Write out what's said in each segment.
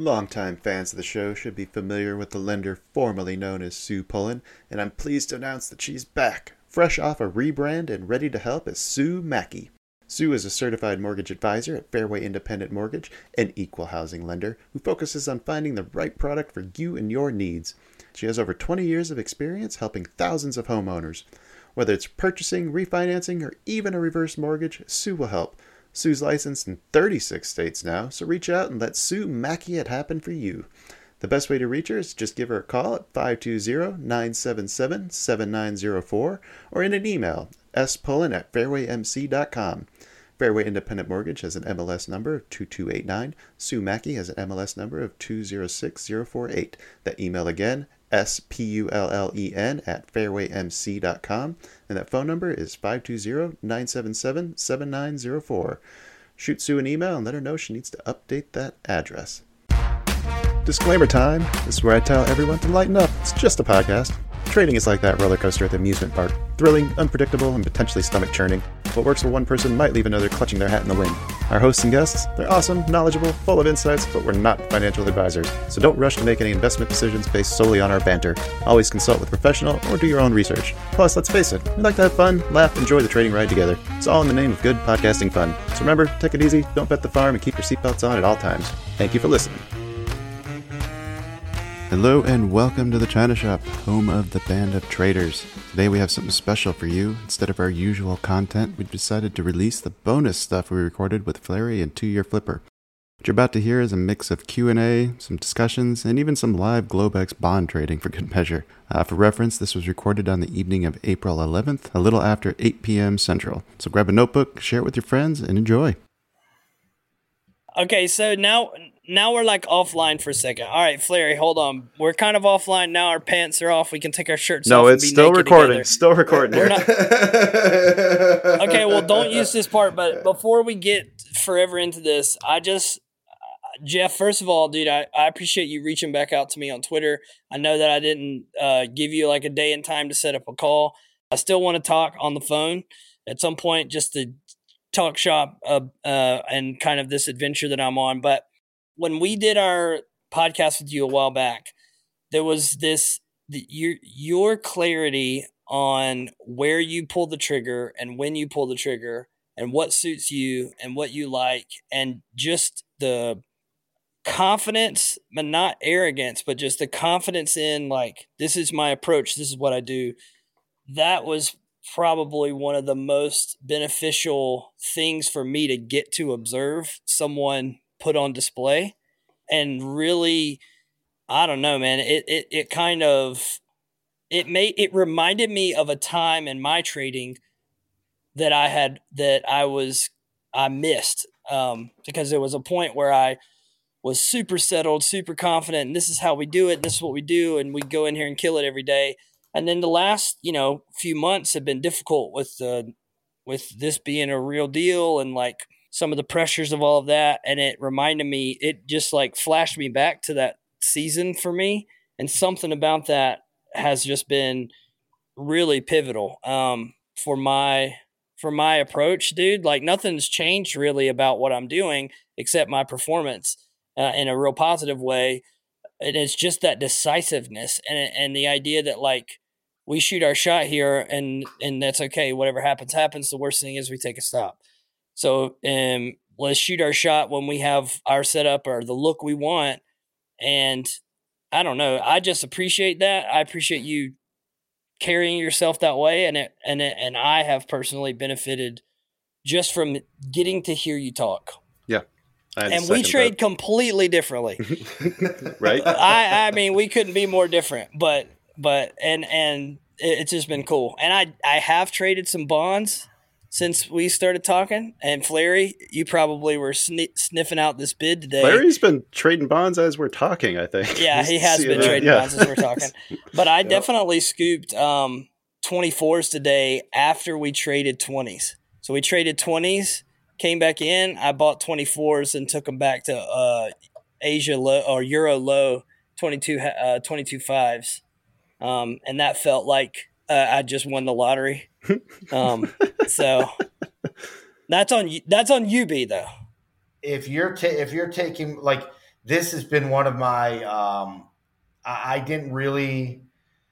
Longtime fans of the show should be familiar with the lender formerly known as Sue Pullen, and I'm pleased to announce that she's back, fresh off a rebrand and ready to help as Sue Mackey. Sue is a certified mortgage advisor at Fairway Independent Mortgage, an equal housing lender who focuses on finding the right product for you and your needs. She has over 20 years of experience helping thousands of homeowners. Whether it's purchasing, refinancing, or even a reverse mortgage, Sue will help. Sue's licensed in 36 states now, so reach out and let Sue Mackey it happen for you. The best way to reach her is just give her a call at 520-977-7904 or in an email, spullen@fairwaymc.com. Fairway Independent Mortgage has an MLS number of 2289. Sue Mackey has an MLS number of 206048. That email again, spullen@fairwaymc.com, and that phone number is 520-977-7904. Shoot Sue an email and let her know she needs to update that address. Disclaimer time. This is where I tell everyone to lighten up. It's just a podcast. Trading is like that roller coaster at the amusement park. Thrilling, unpredictable, and potentially stomach-churning. What works for one person might leave another clutching their hat in the wind. Our hosts and guests, they're awesome, knowledgeable, full of insights, but we're not financial advisors. So don't rush to make any investment decisions based solely on our banter. Always consult with a professional or do your own research. Plus, let's face it, we like to have fun, laugh, enjoy the trading ride together. It's all in the name of good podcasting fun. So remember, take it easy, don't bet the farm, and keep your seatbelts on at all times. Thank you for listening. Hello and welcome to the China Shop, home of the Band of Traders. Today we have something special for you. Instead of our usual content, we've decided to release the bonus stuff we recorded with Flurry and 2-Year Flipper. What you're about to hear is a mix of Q&A, some discussions, and even some live Globex bond trading for good measure. For reference, this was recorded on the evening of April 11th, a little after 8 p.m. Central. So grab a notebook, share it with your friends, and enjoy. Okay, so now we're like offline for a second. All right, Flurry, hold on. We're kind of offline now. Our pants are off. We can take our shirts off. No, and it's be still naked recording. together. Still recording. We're not... Okay, well, don't use this part. But before we get forever into this, Jeff, first of all, dude, I appreciate you reaching back out to me on Twitter. I know that I didn't give you like a day and time to set up a call. I still want to talk on the phone at some point just to talk shop and kind of this adventure that I'm on. But when we did our podcast with you a while back, there was your clarity on where you pull the trigger and when you pull the trigger and what suits you and what you like, and just the confidence, but not arrogance, but just the confidence in like, this is my approach. This is what I do. That was probably one of the most beneficial things for me to get to observe someone put on display. And really, I don't know, man, it reminded me of a time in my trading that I missed, because there was a point where I was super settled, super confident, and this is how we do it, this is what we do, and we go in here and kill it every day. And then the last, few months have been difficult with this being a real deal and like some of the pressures of all of that. And it reminded me, it just like flashed me back to that season for me. And something about that has just been really pivotal for my approach, dude. Like nothing's changed really about what I'm doing except my performance in a real positive way. And it's just that decisiveness and the idea that like we shoot our shot here and that's okay. Whatever happens, happens. The worst thing is we take a stop. So let's shoot our shot when we have our setup or the look we want. And I don't know. I just appreciate that. I appreciate you carrying yourself that way. And I have personally benefited just from getting to hear you talk. Yeah. And we trade completely differently. Right? I mean, we couldn't be more different, but it's just been cool. And I have traded some bonds since we started talking. And Flurry, you probably were sniffing out this bid today. Flurry's been trading bonds as we're talking, I think. Yeah, he has been trading bonds as we're talking. But I definitely scooped 24s today after we traded 20s. So we traded 20s. Came back in, I bought 24s and took them back to Asia low or Euro low 22.5s. And that felt like I just won the lottery. So that's on UB though. If you're taking like this has been one of my. I didn't really.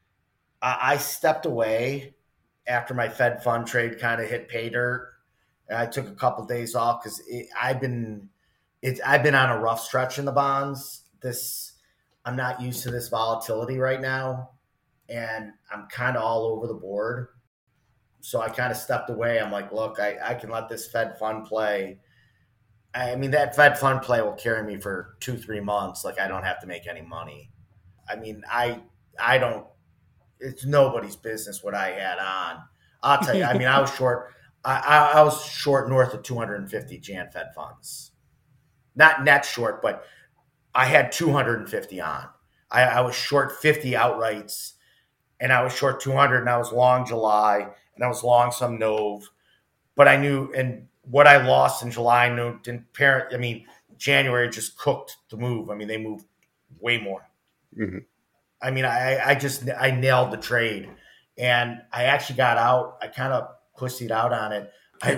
I stepped away after my Fed fund trade kind of hit pay dirt, and I took a couple days off because I've been on a rough stretch in the bonds. I'm not used to this volatility right now, and I'm kind of all over the board. So I kind of stepped away. I'm like, look, I can let this Fed fund play. I mean, that Fed fund play will carry me for 2-3 months. Like, I don't have to make any money. I mean, I don't. It's nobody's business what I had on. I'll tell you. I mean, I was short. I was short north of 250 Jan Fed funds. Not net short, but I had 250 on. I was short 50 outrights, and I was short 200, and I was long July, and I was long some Nove. But I knew, and what I lost in July, I mean, January just cooked the move. I mean, they moved way more. Mm-hmm. I mean, I nailed the trade, and I actually got out. I kind of pussied out on it.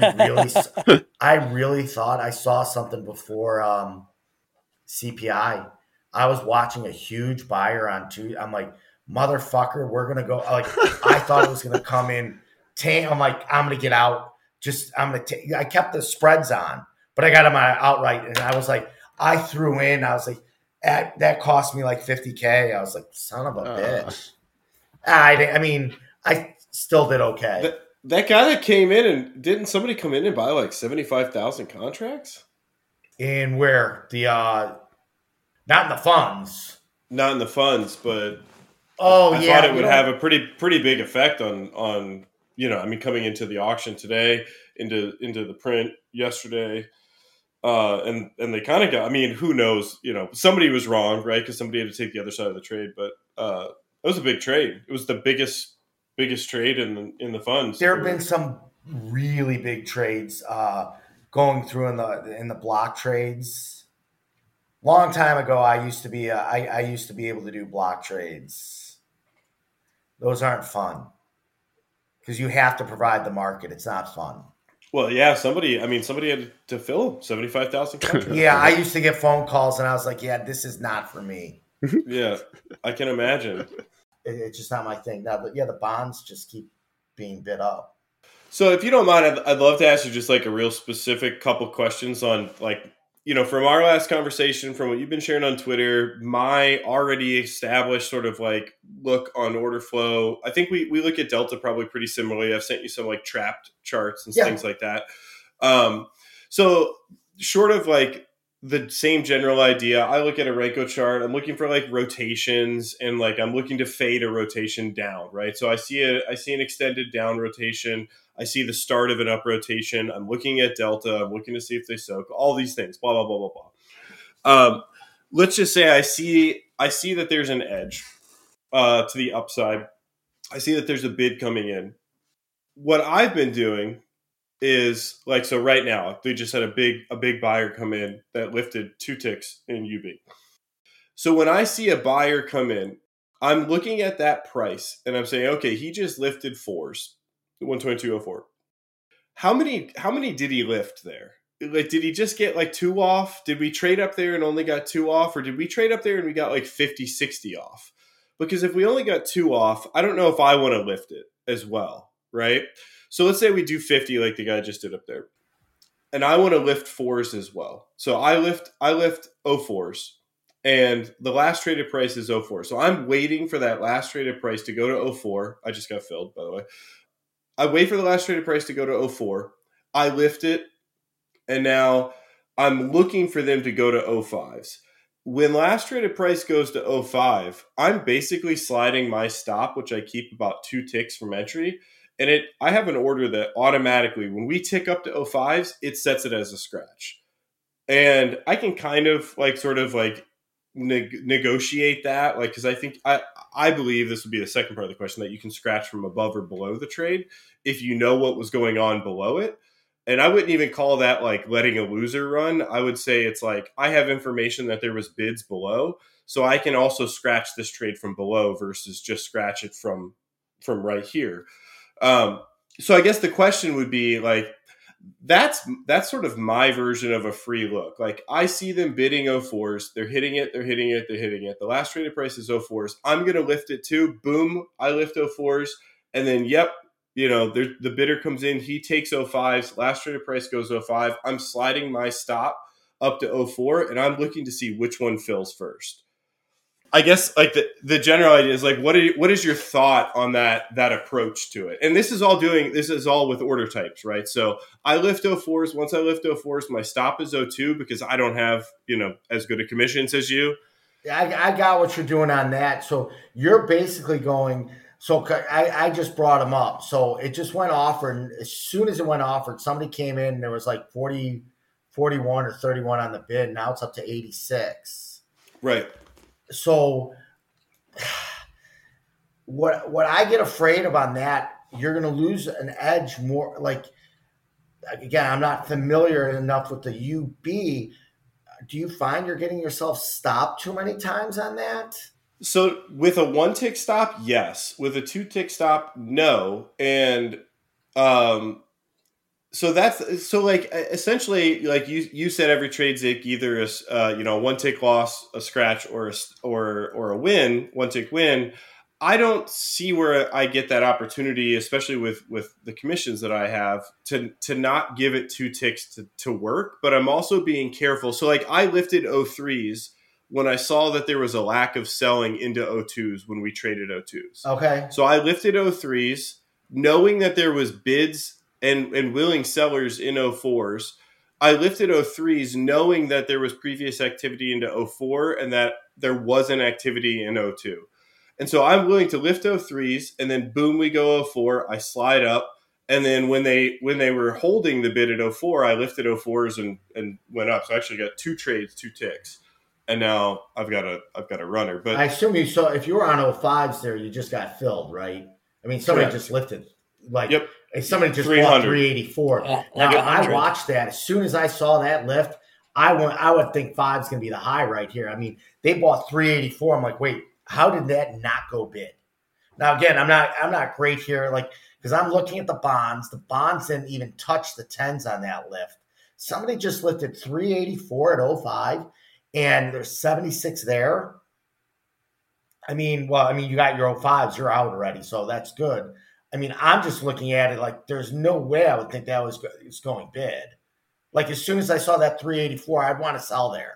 I really thought I saw something before CPI. I was watching a huge buyer on Tuesday. I'm like, motherfucker, we're gonna go. Like, I thought it was gonna come in. I'm like, I'm gonna get out. I kept the spreads on, but I got them outright, and I was like, I threw in. I was like, that cost me like $50K. I was like, son of a bitch. I mean, I still did okay. That guy that came in, and didn't somebody come in and buy like 75,000 contracts? In where not in the funds. Not in the funds, but I thought it would have a pretty big effect on I mean, coming into the auction today, into the print yesterday. And they kind of got, I mean, who knows, somebody was wrong, right? Because somebody had to take the other side of the trade, but it was a big trade. It was the biggest trade in the funds. There have been some really big trades going through in the block trades. Long time ago, I used to be able to do block trades. Those aren't fun because you have to provide the market. It's not fun. Well, yeah, somebody had to fill 75,000 contracts. Yeah, I used to get phone calls, and I was like, yeah, this is not for me. Yeah, I can imagine. It's just not my thing. Now, but yeah, the bonds just keep being bid up. So if you don't mind, I'd love to ask you just like a real specific couple questions on like, from our last conversation, from what you've been sharing on Twitter, my already established sort of like look on order flow. I think we look at Delta probably pretty similarly. I've sent you some like trapped charts and things like that. So short of like the same general idea, I look at a Renko chart. I'm looking for like rotations, and like I'm looking to fade a rotation down, right? So I see an extended down rotation. I see the start of an up rotation. I'm looking at Delta. I'm looking to see if they soak. All these things. Blah blah blah blah blah. Let's just say I see that there's an edge to the upside. I see that there's a bid coming in. What I've been doing is like, so right now they just had a big buyer come in that lifted 2 ticks in UB. So when I see a buyer come in, I'm looking at that price and I'm saying, okay, he just lifted 4s. 122.04. How many did he lift there? Like, did he just get like 2 off? Did we trade up there and only got 2 off? Or did we trade up there and we got like 50, 60 off? Because if we only got 2 off, I don't know if I want to lift it as well, right? So let's say we do 50 like the guy just did up there. And I want to lift 4s as well. So I lift 04s. And the last traded price is 04. So I'm waiting for that last traded price to go to 04. I just got filled, by the way. I wait for the last traded price to go to 04. I lift it, and now I'm looking for them to go to 05s. When last traded price goes to 05, I'm basically sliding my stop, which I keep about 2 ticks from entry, and I have an order that automatically, when we tick up to 05s, it sets it as a scratch. And I can kind of like sort of like negotiate that, like, because I think I believe this would be the second part of the question, that you can scratch from above or below the trade if you know what was going on below it. And I wouldn't even call that like letting a loser run. I would say it's like I have information that there was bids below, so I can also scratch this trade from below versus just scratch it from right here. So I guess the question would be like, That's sort of my version of a free look. Like I see them bidding 04s. They're hitting it. They're hitting it. They're hitting it. The last traded price is 04s. I'm going to lift it too. Boom. I lift 04s. And then, yep, the bidder comes in. He takes 05s. Last traded price goes 05. I'm sliding my stop up to 04, and I'm looking to see which one fills first. I guess like the general idea is like, what is your thought on that approach to it? And this is all with order types, right? So I lift 04s. Once I lift 04s, my stop is 02 because I don't have, as good a commissions as you. I got what you're doing on that. So you're basically going, so I just brought them up. So it just went offered. And as soon as it went offered, somebody came in and there was like 40, 41 or 31 on the bid. Now it's up to 86. Right. So what I get afraid of on that, you're going to lose an edge more. Like, again, I'm not familiar enough with the UB. Do you find you're getting yourself stopped too many times on that? So with a 1-tick stop, yes. With a 2-tick stop, no. And so essentially like you said, every trade's either a 1-tick loss, a scratch, or a win, 1-tick win. I don't see where I get that opportunity, especially with the commissions that I have, to not give it 2 ticks to work. But I'm also being careful. So like I lifted 03s when I saw that there was a lack of selling into 02s when we traded 02s. Okay. So I lifted 03s knowing that there was bids and willing sellers in 04s. I lifted 03s knowing that there was previous activity into 04 and that there wasn't activity in 02. And so I'm willing to lift 03s and then boom, we go 04. I slide up. And then when they were holding the bid at 04, I lifted 04s and went up. So I actually got 2 trades, 2 ticks. And now I've got a runner. But I assume you saw, if you were on 05s there, you just got filled, right? I mean, somebody correct. Just lifted. Like, yep. Somebody just 300. bought 384. Yeah, now, like I watched that. As soon as I saw that lift, I would think 5 is going to be the high right here. I mean, they bought 384. I'm like, wait, how did that not go bid? Now, again, I'm not great here, like, because I'm looking at the bonds. The bonds didn't even touch the 10s on that lift. Somebody just lifted 384 at 05, and there's 76 there. I mean, you got your 05s, you're out already, so that's good. I mean, I'm just looking at it like there's no way I would think that was going bid. Like, as soon as I saw that 384, I'd want to sell there.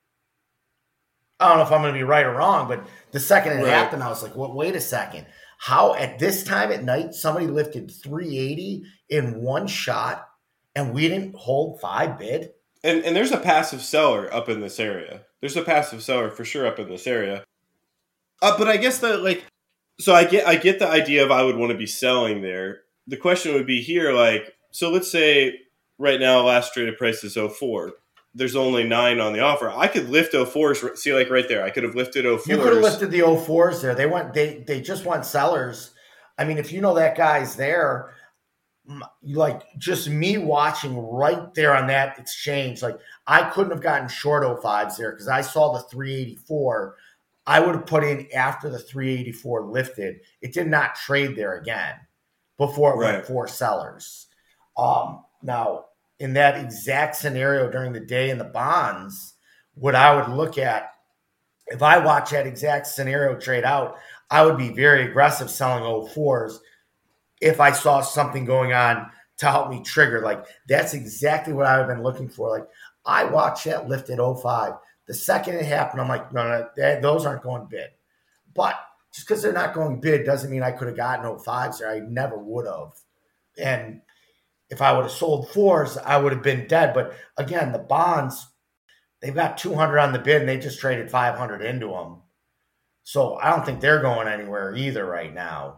I don't know if I'm going to be right or wrong, but the second it happened, I was like, well, wait a second. How at this time at night, somebody lifted 380 in one shot and we didn't hold 5 bid? And there's a passive seller up in this area. There's a passive seller for sure up in this area. But I guess so I get the idea of I would want to be selling there. The question would be here, like, so let's say right now last traded price is 04. There's only 9 on the offer. I could lift 04s. See, like right there, I could have lifted 04s. You could have lifted the 04s there. They just want sellers. I mean, if you know that guy's there, like just me watching right there on that exchange, like I couldn't have gotten short 05s there because I saw the 384. I would have put in after the 384 lifted. It did not trade there again before it went 4 sellers. Now, in that exact scenario during the day in the bonds, what I would look at, if I watch that exact scenario trade out, I would be very aggressive selling 04s if I saw something going on to help me trigger. Like, that's exactly what I've been looking for. Like, I watched that lift at 05. The second it happened, I'm like, no, those aren't going bid. But just because they're not going bid doesn't mean I could have gotten 05s there. I never would have. And if I would have sold 4s, I would have been dead. But again, the bonds, they've got 200 on the bid and they just traded 500 into them. So I don't think they're going anywhere either right now.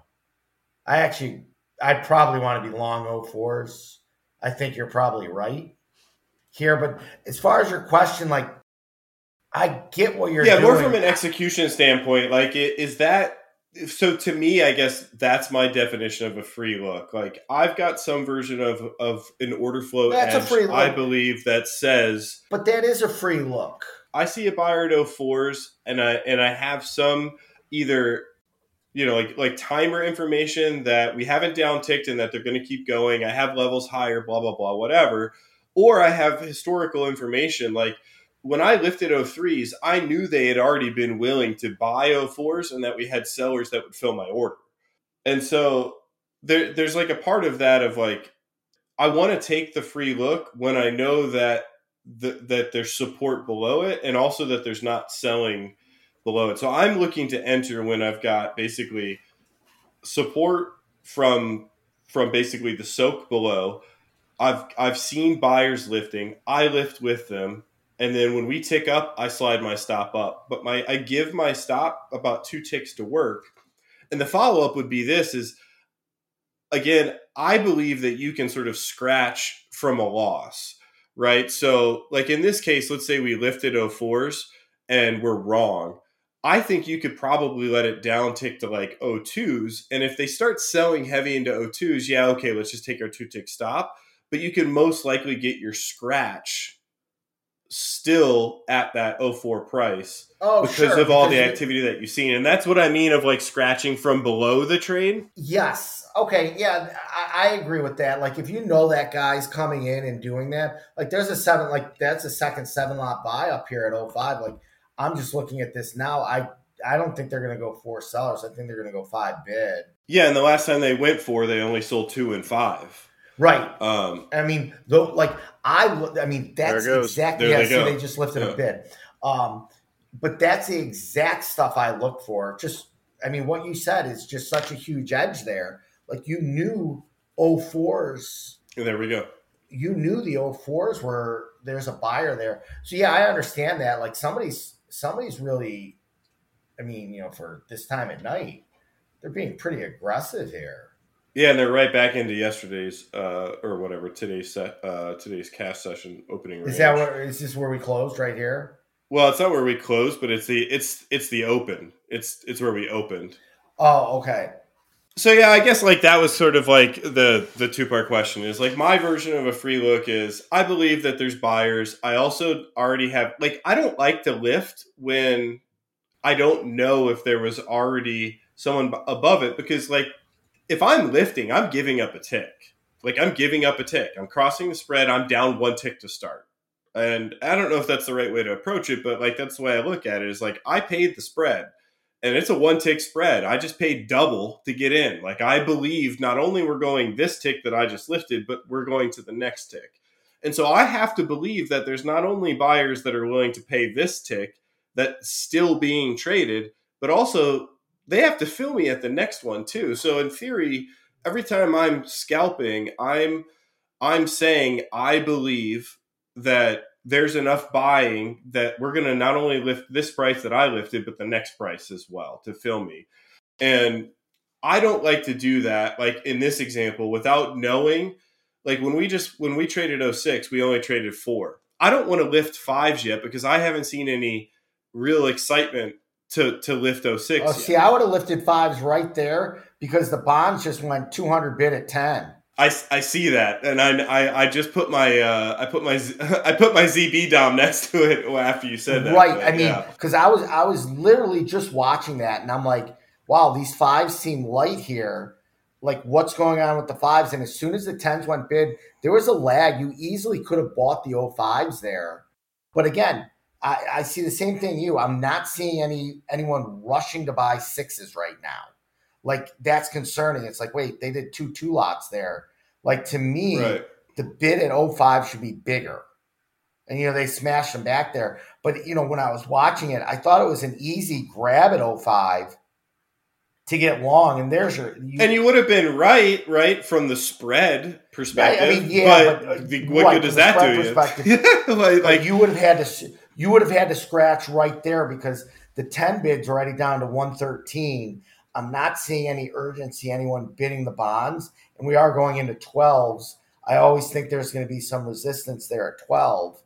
I'd probably want to be long 04s. I think you're probably right here. But as far as your question, like, I get what you're doing. Yeah, more from an execution standpoint. Like, is that so? To me, I guess that's my definition of a free look. Like, I've got some version of an order flow That's edge, a free look. I believe, that says. But that is a free look. I see a buyer at 04s, and I have some either like timer information that we haven't down ticked and that they're going to keep going. I have levels higher, blah, blah, blah, whatever. Or I have historical information. Like when I lifted 03s, I knew they had already been willing to buy 04s and that we had sellers that would fill my order. And so there's like a part of that of like, I want to take the free look when I know that that there's support below it and also that there's not selling below it. So I'm looking to enter when I've got basically support from basically the soak below. I've seen buyers lifting. I lift with them. And then when we tick up, I slide my stop up. But I give my stop about 2 ticks to work. And the follow-up would be this is, again, I believe that you can sort of scratch from a loss, right? So like in this case, let's say we lifted 04s and we're wrong. I think you could probably let it down tick to like 02s. And if they start selling heavy into 02s, yeah, okay, let's just take our 2-tick stop. But you can most likely get your scratch still at that 04 price because of all the activity that you've seen. And that's what I mean of like scratching from below the trade. Yes. Okay. Yeah, I agree with that. Like if you know that guy's coming in and doing that, like there's a 7, like that's a second 7-lot buy up here at 05. Like I'm just looking at this now. I don't think they're going to go 4 sellers. I think they're going to go 5 bid. Yeah. And the last time they went 4, they only sold 2 and 5. Right. I mean, though, like that's exactly they just lifted a bid. But that's the exact stuff I look for. Just, I mean, what you said is just such a huge edge there. Like you knew 04s. There we go. You knew the 04s were, there's a buyer there. So yeah, I understand that. Like somebody's really, I mean, for this time at night, they're being pretty aggressive here. Yeah, and they're right back into yesterday's today's cash session opening range. Is this where we closed right here? Well, it's not where we closed, but it's the open. It's where we opened. Oh, okay. So yeah, I guess like that was sort of like the 2-part question is like my version of a free look is I believe that there's buyers. I also already have like I don't like to lift when I don't know if there was already someone above it because like if I'm lifting, I'm giving up a tick. Like I'm giving up a tick. I'm crossing the spread. I'm down 1 tick to start. And I don't know if that's the right way to approach it, but like that's the way I look at it is like I paid the spread and it's a 1 tick spread. I just paid double to get in. Like I believe not only we're going this tick that I just lifted, but we're going to the next tick. And so I have to believe that there's not only buyers that are willing to pay this tick that's still being traded, but also they have to fill me at the next one too. So in theory, every time I'm scalping, I'm saying I believe that there's enough buying that we're going to not only lift this price that I lifted, but the next price as well to fill me. And I don't like to do that. Like in this example, without knowing, like when we traded 06, we only traded 4. I don't want to lift 5s yet because I haven't seen any real excitement to lift 06. See, I would have lifted 5s right there because the bonds just went 200 bid at 10. I see that, and I just put my I put my ZB dom next to it after you said that. Right. I mean, because I was literally just watching that, and I'm like, wow, these 5s seem light here. Like, what's going on with the 5s? And as soon as the 10s went bid, there was a lag. You easily could have bought the 05s there, but again, I see the same thing you. I'm not seeing anyone rushing to buy 6s right now. Like, that's concerning. It's like, wait, they did 2 lots there. Like, to me, right. The bid at 05 should be bigger. And, they smashed them back there. But, when I was watching it, I thought it was an easy grab at 05 to get long. And there's your... and you would have been right, from the spread perspective. I mean, yeah. But what good does that do you? like you would have had to scratch right there because the 10 bid's already down to 113. I'm not seeing any urgency, anyone bidding the bonds, and we are going into 12s. I always think there's going to be some resistance there at 12,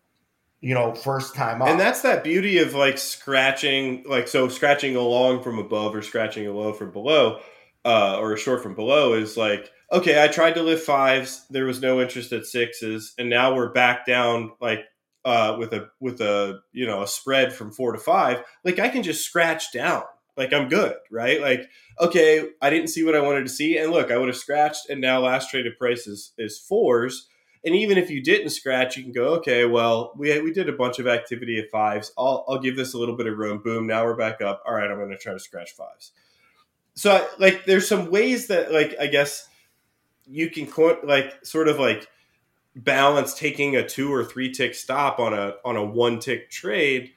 first time up. And that's that beauty of like scratching, scratching a long from above or scratching a low from below, or a short from below is like, okay, I tried to lift 5s, there was no interest at 6s, and now we're back down like with a a spread from 4 to 5. Like I can just scratch down. like I'm good, right? Like, okay, I didn't see what I wanted to see. And look, I would have scratched, and now last traded price is 4s. And even if you didn't scratch, you can go, okay, well, we did a bunch of activity at 5s. I'll give this a little bit of room. Boom, now we're back up. All right, I'm going to try to scratch 5s. So, like, there's some ways that, like, I guess you can, like, sort of, like, balance taking a 2 or 3 tick stop on a 1 tick trade,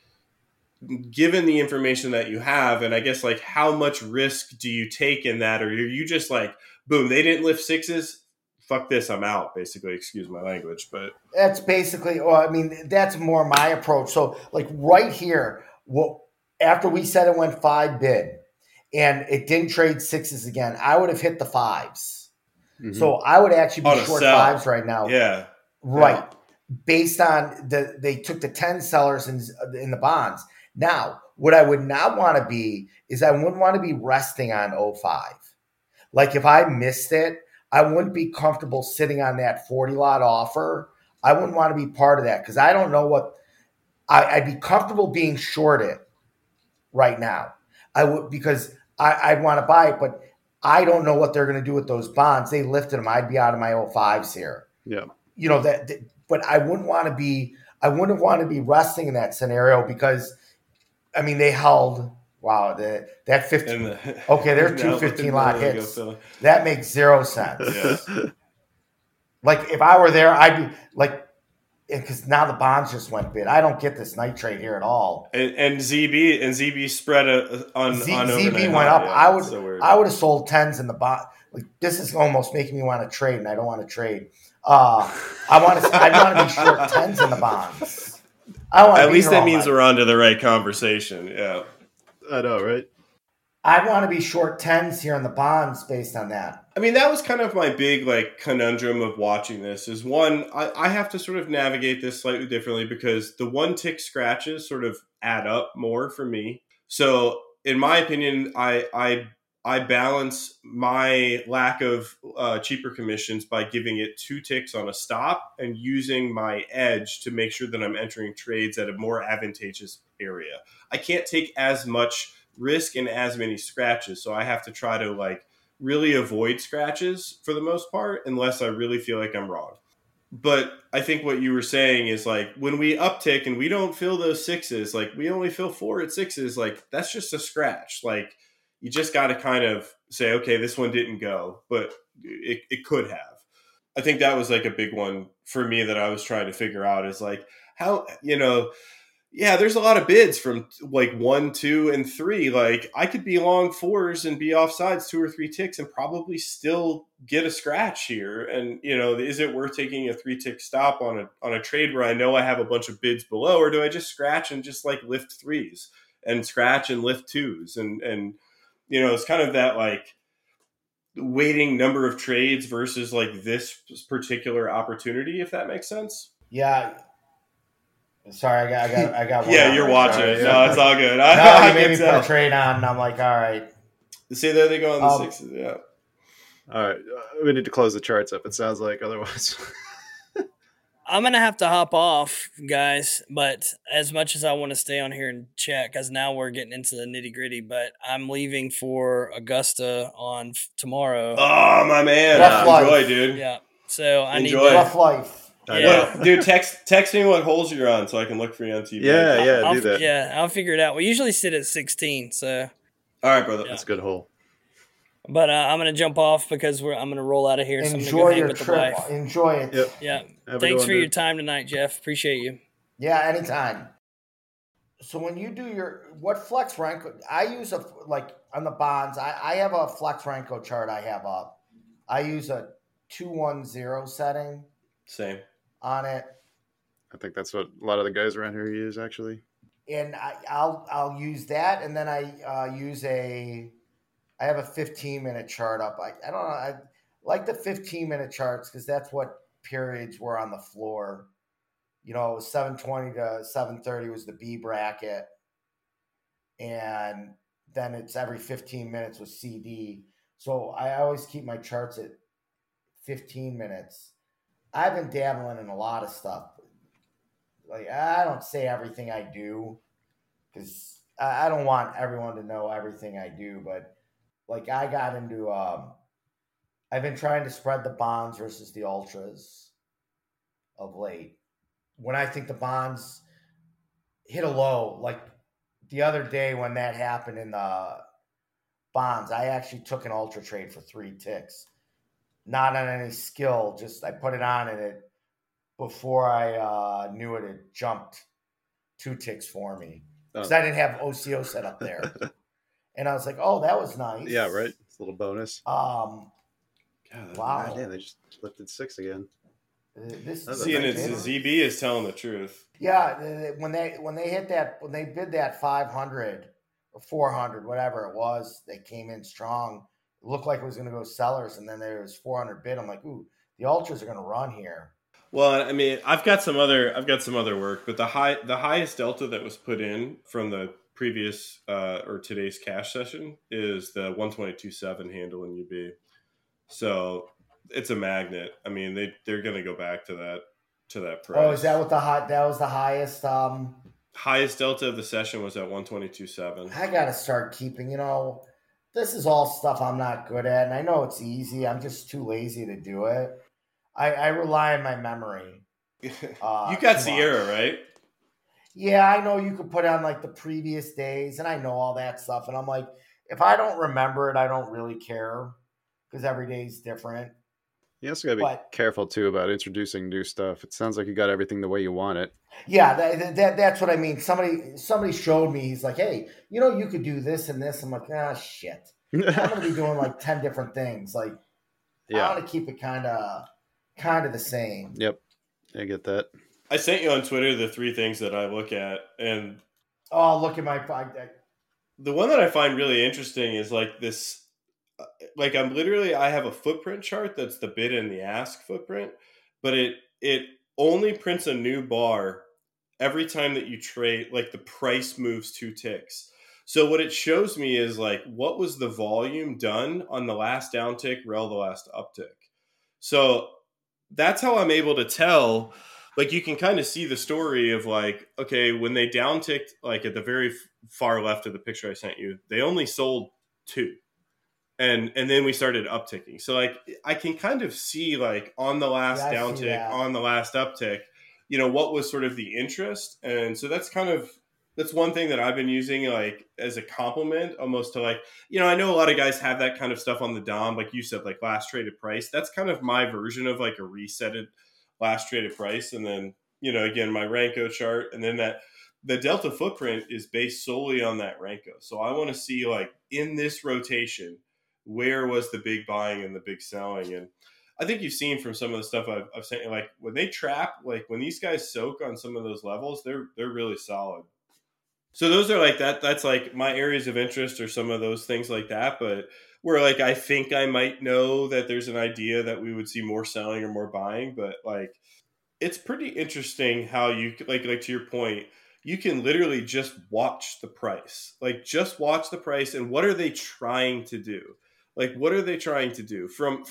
given the information that you have. And I guess, like, how much risk do you take in that? Or are you just like, boom, they didn't lift 6s? Fuck this, I'm out, basically. Excuse my language, but that's basically, that's more my approach. So, like, right here, after we said it went 5 bid and it didn't trade 6s again, I would have hit the 5s. Mm-hmm. So I would actually be short 5s right now. Yeah. Right. Yeah. Based on they took the 10 sellers in the bonds. Now, what I would not want to be is I wouldn't want to be resting on 05. Like, if I missed it, I wouldn't be comfortable sitting on that 40 lot offer. I wouldn't want to be part of that because I don't know what I'd be comfortable being shorted right now. I would, because I'd want to buy it, but I don't know what they're going to do with those bonds. They lifted them. I'd be out of my 05s here. Yeah. You know, but I wouldn't want to be resting in that scenario because, I mean, they held. Wow, that 15. Okay, there are 2 15-lot hits. That makes 0 sense. Yes. Like, if I were there, I'd be like, because now the bonds just went bid. I don't get this night trade here at all. And ZB spread on ZB went up. Yeah, I would have sold 10s in the bond. Like, this is almost making me want to trade, and I don't want to trade. I want to be short 10s in the bonds. At least that means we're onto the right conversation. Yeah. I know, right? I want to be short 10s here in the bonds based on that. I mean, that was kind of my big, like, conundrum of watching this is, one, I have to sort of navigate this slightly differently because the 1 tick scratches sort of add up more for me. So in my opinion, I balance my lack of cheaper commissions by giving it 2 ticks on a stop and using my edge to make sure that I'm entering trades at a more advantageous area. I can't take as much risk and as many scratches, so I have to try to, like, really avoid scratches for the most part unless I really feel like I'm wrong. But I think what you were saying is, like, when we uptick and we don't fill those 6s, like, we only fill 4 at 6s, like, that's just a scratch. Like, you just got to kind of say, okay, this one didn't go, but it could have. I think that was, like, a big one for me that I was trying to figure out is, like, how, you know, yeah, there's a lot of bids from, like, 1, 2, and 3. Like, I could be long 4s and be off sides 2 or 3 ticks and probably still get a scratch here. And, you know, is it worth taking a 3 tick stop on a trade where I know I have a bunch of bids below, or do I just scratch and just, like, lift 3s and scratch and lift 2s? And you know, it's kind of that, like, waiting number of trades versus, like, this particular opportunity, if that makes sense. Yeah. Sorry, I got one. Yeah, you're watching it. No, it's all good. You made me put a trade on, and I'm like, all right. See, there they go on the 6s. Yeah. All right. We need to close the charts up, it sounds like. Otherwise. I'm going to have to hop off, guys. But as much as I want to stay on here and chat, because now we're getting into the nitty gritty, but I'm leaving for Augusta on tomorrow. Oh, my man. Enjoy, dude. Yeah. So I need rough life. Yeah. Dude, text me what holes you're on so I can look for you on TV. Yeah, do that. Yeah, I'll figure it out. We usually sit at 16, so. All right, brother. That's a good hole. But I'm going to jump off because I'm going to roll out of here. Enjoy your trip. Enjoy it. Yep. Yeah. Thanks for your time tonight, Jeff. Appreciate you. Yeah, anytime. So when you do what Flex Renko, I use on the bonds, I have a Flex Renko chart I have up. I use a 210 setting. Same. On it. I think that's what a lot of the guys around here use, actually. And I'll use that, and then I have a 15-minute chart up. I don't know. I like the 15-minute charts because that's what periods were on the floor. You know, 7:20 to 7:30 was the B bracket, and then it's every 15 minutes with CD. So I always keep my charts at 15 minutes. I've been dabbling in a lot of stuff. Like, I don't say everything I do because I don't want everyone to know everything I do, but like I got into I've been trying to spread the bonds versus the ultras of late. When I think the bonds hit a low, like the other day when that happened in the bonds, I actually took an ultra trade for 3 ticks. Not on any skill, just I put it on and it before I knew it, it jumped 2 ticks for me because I didn't have OCO set up there, and I was like, "Oh, that was nice." Yeah, right. It's a little bonus. Wow. Yeah, they just lifted 6 again. Seeing it's ZB is telling the truth. Yeah, when they hit that, when they bid that 500 or 400, whatever it was, they came in strong. It looked like it was going to go sellers, and then there was 400 bid. I'm like, ooh, the ultras are going to run here. Well, I mean, I've got some other work, but the highest delta that was put in from the previous or today's cash session is the 122.7 handle in UB. So it's a magnet. I mean, they're going to go back to that price. Oh, is that what that was the highest? Highest delta of the session was at 122.7. I got to start keeping. This is all stuff I'm not good at, and I know it's easy. I'm just too lazy to do it. I rely on my memory. You got Sierra, right? Yeah, I know you could put on like the previous days, and I know all that stuff. And I'm like, if I don't remember it, I don't really care because every day is different. You also got to be careful too about introducing new stuff. It sounds like you got everything the way you want it. Yeah, that's what I mean. Somebody showed me. He's like, hey, you could do this and this. I'm like, shit. I'm gonna be doing like 10 different things. Like, yeah. I want to keep it kind of the same. Yep, I get that. I sent you on Twitter the 3 things that I look at, and look at my. The one that I find really interesting is like this. Like I have a footprint chart that's the bid and the ask footprint, but it only prints a new bar every time that you trade. Like the price moves 2 ticks. So what it shows me is like what was the volume done on the last downtick, rel the last uptick. So that's how I'm able to tell. Like you can kind of see the story of like, okay, when they downticked, like at the very far left of the picture I sent you, they only sold 2. And then we started upticking. So like I can kind of see like on the last downtick, on the last uptick, what was sort of the interest. And so that's one thing that I've been using like as a compliment almost to like, I know a lot of guys have that kind of stuff on the DOM, like you said, like last traded price. That's kind of my version of like a resetted last traded price. And then, again, my Renko chart, and then the Delta footprint is based solely on that Renko. So I want to see like in this rotation, where was the big buying and the big selling? And I think you've seen from some of the stuff I've sent you, like when they trap, like when these guys soak on some of those levels, they're really solid. So those are like that's like my areas of interest or some of those things like that. But where like I think I might know that there's an idea that we would see more selling or more buying, but like it's pretty interesting how you like to your point, you can literally just watch the price. Like just watch the price and what are they trying to do? Like, what are they trying to do? From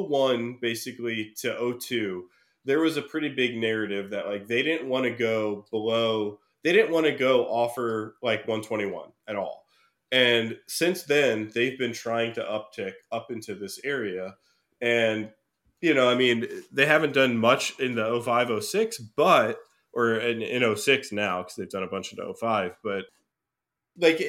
01 basically to 02, there was a pretty big narrative that like they didn't want to go below, they didn't want to go offer like 121 at all. And since then, they've been trying to uptick up into this area. And, I mean, they haven't done much in the 05, 06, but, or in 06 now, because they've done a bunch of 05, but like,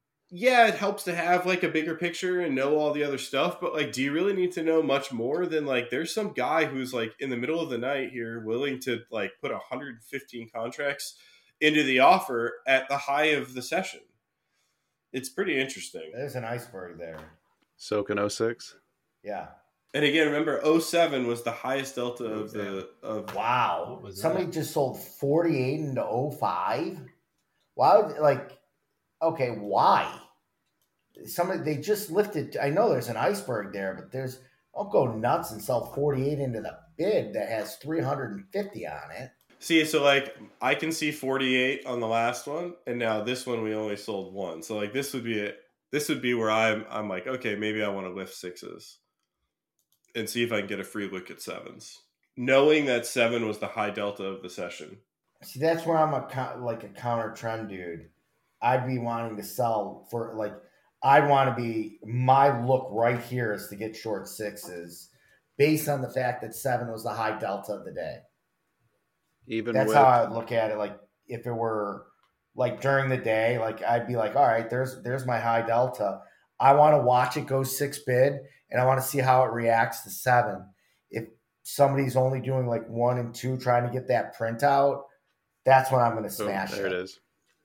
it helps to have like a bigger picture and know all the other stuff, but like, do you really need to know much more than like, there's some guy who's like in the middle of the night here willing to like put 115 contracts into the offer at the high of the session. It's pretty interesting. There's an iceberg there. Soak in 06. Yeah. And again, remember 07 was the highest delta of wow. Somebody just sold 48 into 05. Why okay, why? They just lifted. I know there's an iceberg there, but don't go nuts and sell 48 into the bid that has 350 on it. See, so like I can see 48 on the last one, and now this one we only sold 1. So like this would be where I'm like, okay, maybe I want to lift 6s and see if I can get a free look at 7s, knowing that 7 was the high delta of the session. See, that's where I'm a counter trend dude. I'd be wanting to sell for like, I'd want to be, my look right here is to get short 6s based on the fact that 7 was the high delta of the day. That's how I would look at it. Like if it were like during the day, like I'd be like, all right, there's my high delta. I want to watch it go 6 bid and I want to see how it reacts to 7. If somebody's only doing like 1 and 2 trying to get that printout, that's when I'm going to smash there it is.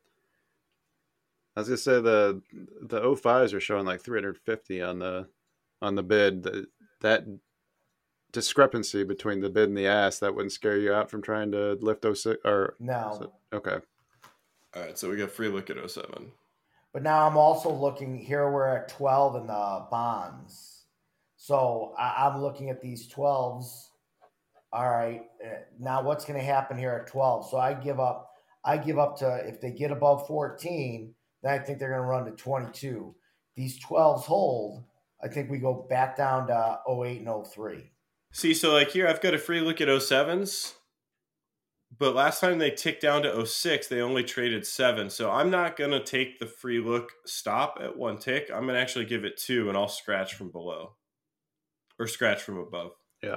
I was gonna say the 05s are showing like 350 on the bid. That discrepancy between the bid and the ask, that wouldn't scare you out from trying to lift 06 or no? Okay. All right, so we got free look at 07. But now I'm also looking here. We're at 12 in the bonds, so I'm looking at these 12s. All right, now what's going to happen here at 12? So I give up to, if they get above 14. Then I think they're going to run to 22. These 12s hold. I think we go back down to 08 and 03. See, so like here, I've got a free look at 07s, but last time they ticked down to 06, they only traded 7. So I'm not going to take the free look stop at 1 tick. I'm going to actually give it 2, and I'll scratch from below or scratch from above. Yeah.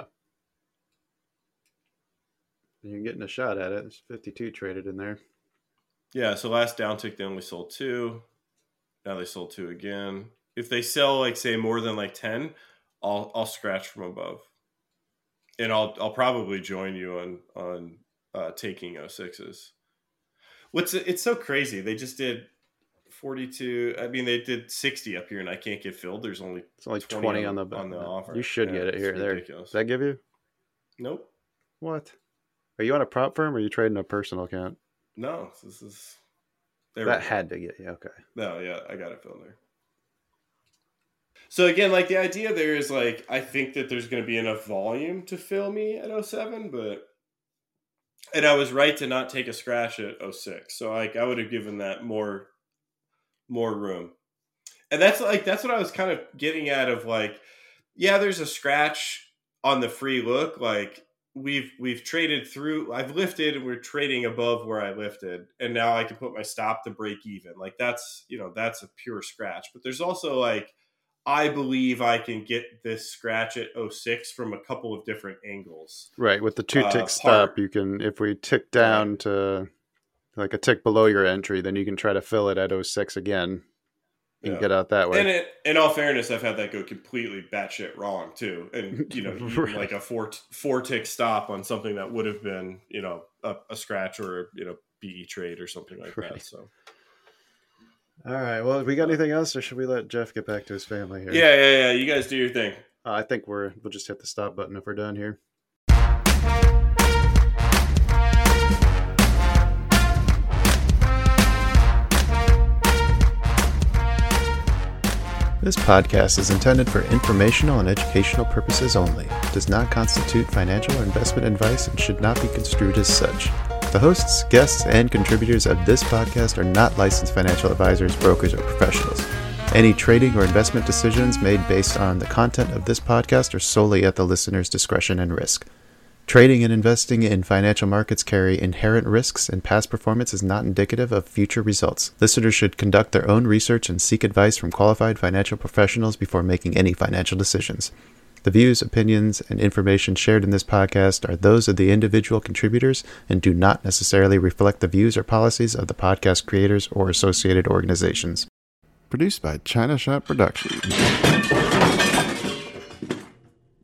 You're getting a shot at it. There's 52 traded in there. Yeah, so last down tick, they only sold 2. Now they sold 2 again. If they sell, like, say, more than, like, 10, I'll scratch from above. And I'll probably join you on taking 06s. It's so crazy. They just did 42. I mean, they did 60 up here, and I can't get filled. There's only 20 on the offer. You should get it here. There. Does that give you? Nope. What? Are you on a prop firm or are you trading a personal account? No, this is... That had to get you, okay. No, yeah, I got it filled there. So again, like the idea there is like, I think that there's going to be enough volume to fill me at 07, and I was right to not take a scratch at 06. So like I would have given that more room. And that's what I was kind of getting at of like, yeah, there's a scratch on the free look. Like we've traded through, I've lifted and we're trading above where I lifted. And now I can put my stop to break even. Like that's a pure scratch, but there's also like, I believe I can get this scratch at 06 from a couple of different angles. Right. With the 2-tick stop, you can, if we tick down to like a tick below your entry, then you can try to fill it at 06 again and get out that way. And in all fairness, I've had that go completely batshit wrong too. And, Right. like a four tick stop on something that would have been, a scratch or, BE trade or something like that. So. All right. Well, we got anything else, or should we let Jeff get back to his family here? Yeah. You guys do your thing. I think we'll just hit the stop button if we're done here. This podcast is intended for informational and educational purposes only. It does not constitute financial or investment advice and should not be construed as such. The hosts, guests, and contributors of this podcast are not licensed financial advisors, brokers, or professionals. Any trading or investment decisions made based on the content of this podcast are solely at the listener's discretion and risk. Trading and investing in financial markets carry inherent risks, and past performance is not indicative of future results. Listeners should conduct their own research and seek advice from qualified financial professionals before making any financial decisions. The views, opinions, and information shared in this podcast are those of the individual contributors and do not necessarily reflect the views or policies of the podcast creators or associated organizations. Produced by China Shop Productions.